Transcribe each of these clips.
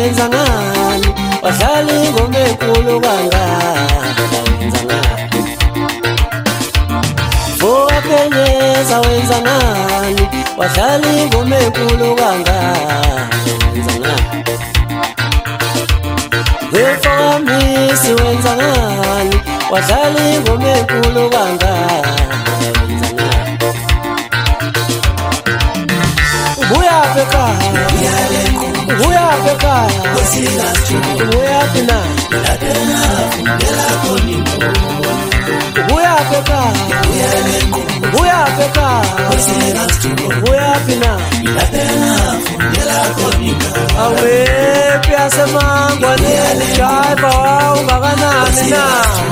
wenza ngani wadlala ingoma enkulu kangaka wenza ngani Fowapenyeza wenza ngani wadlala ingoma enkulu kangaka wenza ngani Wefamisi wenza ngani wadlala ingoma enkulu kangaka wenza ngani Ubuya ekhaya Ubuya ekhaya Ubuya pina Ubuya ekhaya Ubuya ekhaya Ubuya pina Awe pia semangwa ni chaiva ungakanani na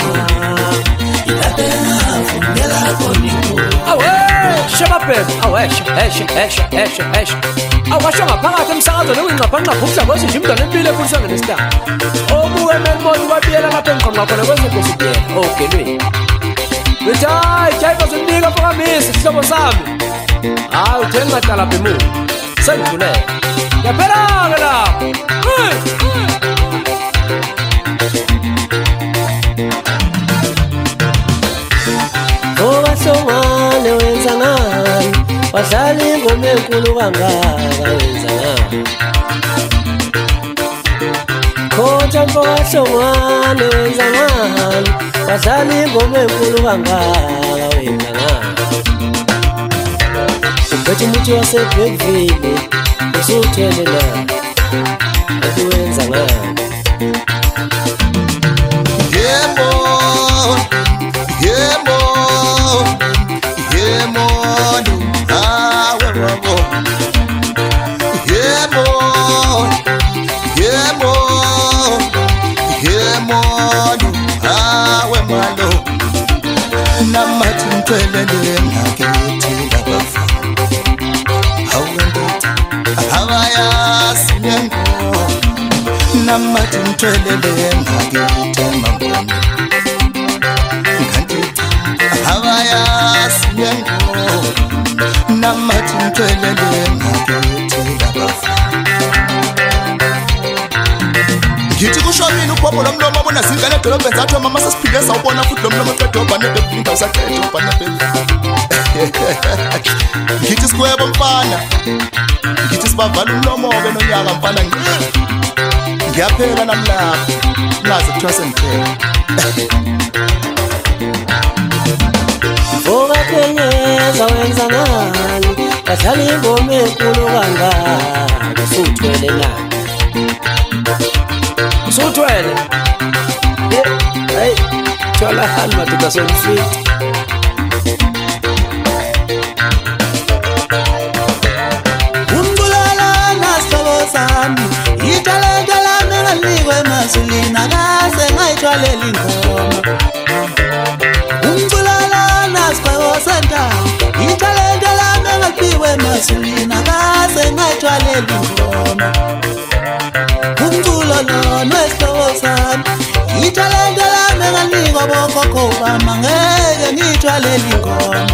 Awe shebabheka awesha awasho ngaphakathi emsakazweni owingaphansi ngaphuza kwesi nje umntwana empilo efuliswa ngenesitanga obuke melibona ubabiyela lapha engiqhamuka khona kwezinkosi biyela ogelweni bethi hayi jaiva zinika phakamisa isihlobo sami hayi utheni ngadala lapha emuva sengidlulele yaphela-ke lapho Owahlongane wenza ngani wadlala ingoma enkulu kangaka wenza ngani Khotha owahlongane wenza ngani wadlala ingoma enkulu kangaka wenza ngani Uphethe umuthi waseBeckville usuthele la wenza ngani Namathi ngitwelele ngakithi ngabafa Awungithi abayasi nengo Namathi ngitwelele ngakithi mambona Ngakithi abayasi nengo Namathi ngitwelele ngakithi ngabafa Ngithi kushobini uphopho lomlomo abona zingane edolobheni zathi mama sasiphinde sawubona futhi lomlomo qedobha nebebinda usaqedobha nebebinda Ngithi sikwebo mfana Ngithi sibavala umlomo-ke nonyaka mfana Ngiyaphela namlapha ngaze kuthiwa sengiphela Fowapenyeza wenza ngani wadlala ingoma enkulu kangaka usuthwele nani Usuthwele hey thola hali madoda somfiti Umbulala nasihlobo sami italente lami ngalikwe emasulini akaze ngayithwalela ingoma Umbulala nasihlobo sentanga italente lami ngalikwe emasulini akaze ngayithwalela ingoma Umculo lona esihlobo sami italente lami ngalikwa bokhokho bami ngeke ngiyithwalela ingoma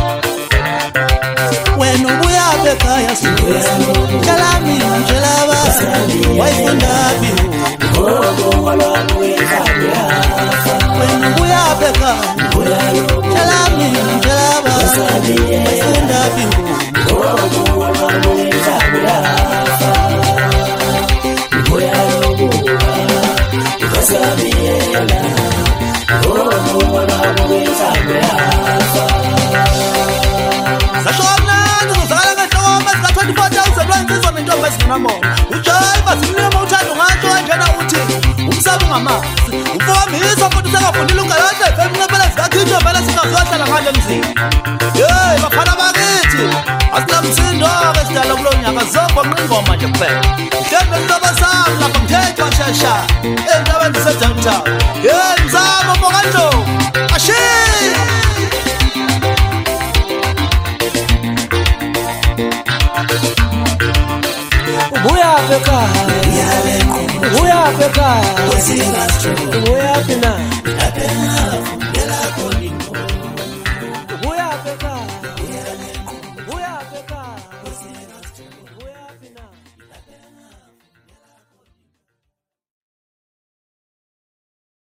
Wena ubuyaphi ekhaya sibuya Kalami njelaba wayifundaphi Ngoba walwami wekhaya Wena ubuyaphi ekhaya Kalami njelaba wayifundaphi Ngoba walwami wekhaya Ngoya lokuba ikasabiyela Ngoba walwami wekhaya Ujaiva simnema uthando ngatsho kanjena uthi umsaba ungamazi umfowamisa futhi usengafundile ungayodwa efemnqebela zikakhitho vele singazohlala ngale mzini yeyi bafana bakithi asinamsindo-ke sidala kulo nyaka zobonqa ingoma nje kuphela mhlawumbe mhlobo sami lapha ngithethwa shesha ey'ntabeni zisedowntown yeyi mzamo mokandlovu ashiyi Uyaphi ekhaya Uyaphi ekhaya Uyaphi na